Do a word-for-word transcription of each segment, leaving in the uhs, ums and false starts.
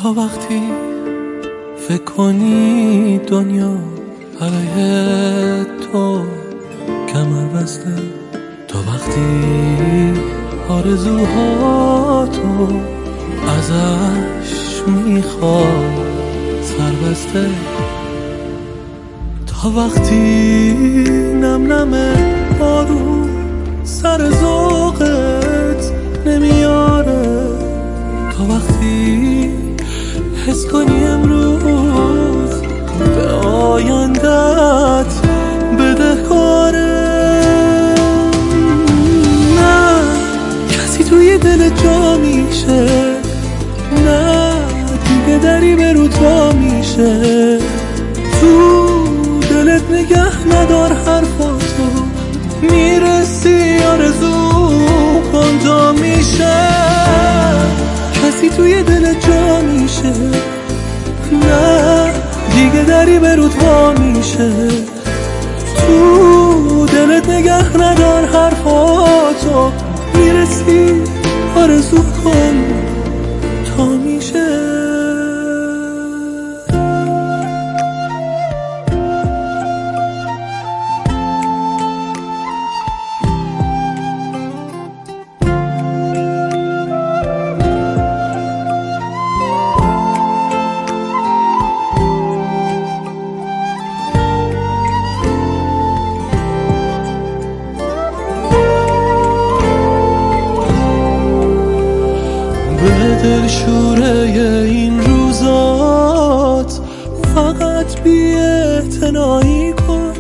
تا وقتی فکر کنی دنیا علیه تو کمر بسته، تا وقتی آرزوهاتو ازش میخواد سر بسته، تا وقتی نم نم بارون سر ذوقت نمیاره، تا وقتی حس کنی امروز به آیندت بدهکاره. نه کسی توی دل جا میشه، نه دیگه دری به رو تا میشه، تو دلت نگه ندار حرفاتو، میرسی آرزو کن تا میشه. کسی توی دل جا میشه، نه دیگه دری به رود وا میشه، تو دلت نگه ندار حرفاتو، میرسی آرزو کن تا میشه. دلشوره این روزات فقط بی‌اعتنایی کن،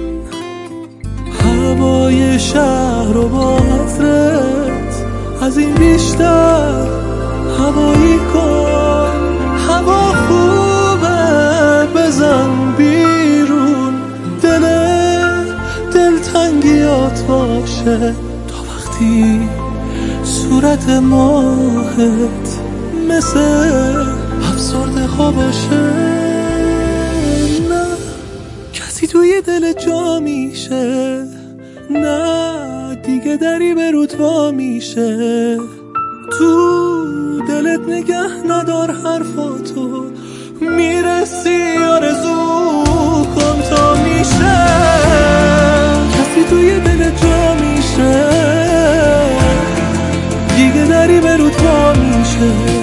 هوای شهر رو با عطرت از این بیشتر هوایی کن. هوا خوبه بزن بیرون، دل دلتنگیات باشه، تا وقتی صورت ماهت مثل افسرده ها باشه. نه کسی توی دل جا میشه، نه دیگه دری به رود وا میشه، تو دلت نگه ندار حرفاتو، میرسی آرزو کن تا میشه. کسی توی دل جا میشه، دیگه دری به رود وا میشه،